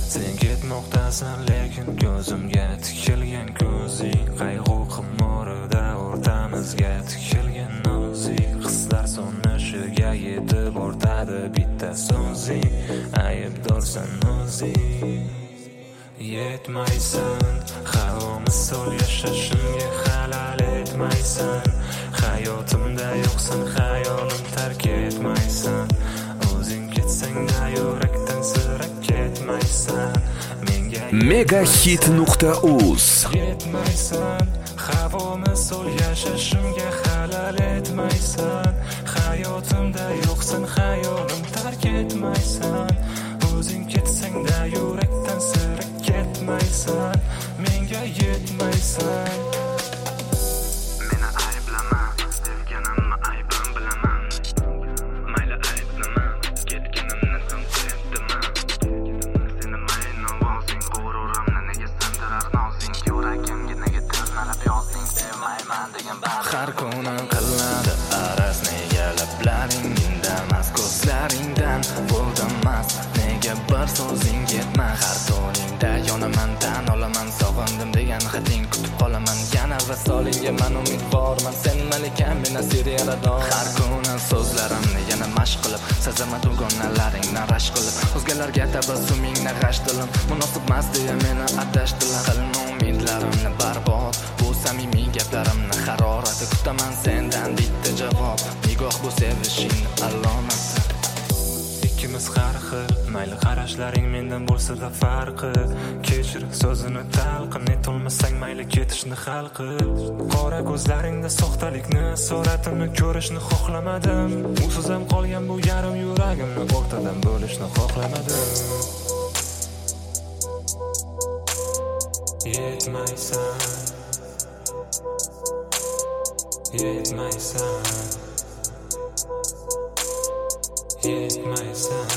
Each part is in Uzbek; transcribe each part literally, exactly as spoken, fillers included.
Sen ketmoqdasan lekin ko'zimga tikilgan ko'zing, qayg'u qimorida o'rtamizga tikilgan nozik hislar so'nishiga yetib ortadi bitta so'zing, aybdorsan o'zing. Yetmaysan, havomi so'l yashashimga halal etmaysan, hayotimda yo'qsan, hayolim tark etmaysan, o'zing ketsang-da yurakdan sira ketmaysan, menga megahit nuqta uz. Yetmaysan, havomi so'l yashashimga halal etmaysan, hayotimda yo'qsan, hayolim tark etmaysan, o'zing ketsang-da yurakdan sira ketmaysan, menga yetmaysan. Meni ayblama, sevganimni aybim bilaman. Mayli ayblama, ketganimni ham sevdiman. Seni mayli ovozing, g'ururimni nega sindirar nozing, yuragimga nega tirnalab yozding, sevmayman degan bar. Har kuni qiladi araz, nega lablaring indamas, ko'zlaringdan bo'ldamas, nega bir so'zing yetmas. Har to'ningda yonaman, tan olaman, sog'indim degan xating kutib qolaman, yana vasolingga man umidvorman, sen malikam, men asir yarador. Har kuni so'zlarimni yana mashq qilib, sazaman dugonalaringni rashk qilib, o'zgalarga tabassumingni g'ash dilim, munosibmas deya meni adashdilar. Qilma umidlarimni barbod, bu samimiy gaplarimni harorati, kutaman sendan bitta javob, nigoh bu sevishing alomati. Ikkimiz har xil, mayli qarashlaring mendan bo'lsa-da farqi, kechir so'zini talqin, etolmasang mayli ketishni hal qil. Qora ko'zlaringda soxtalikni, suratini ko'rishni xohlamadim, usiz ham qolgan bu yarim yuragimni o'rtadan bo'lishni xohlamadim. Yetmaysan, yetmaysan, yetmaysan.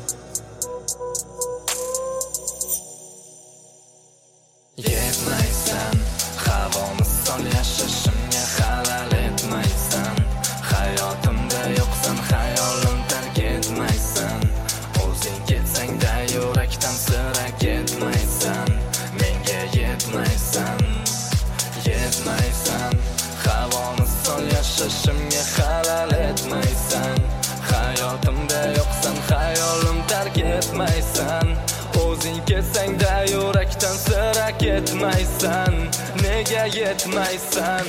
Yetmaysan, havomi so'l yashashimga halal etmaysan, hayotimda yo'qsan, hayolim tark etmaysan, o'zing ketsang-da yurakdan sira ketmaysan, menga yetmaysan. Yetmaysan, havomi so'l yashashimga halal etmaysan, hayotimda yo'qsan, hayolim tark etmaysan, o'zing ketsang-da yurakdan sira ketmaysan, nega yetmaysan.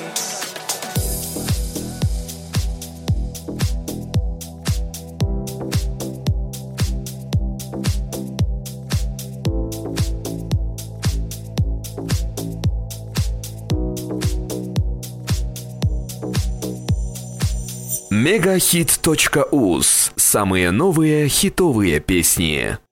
мегахит точка уз. Самые новые хитовые песни.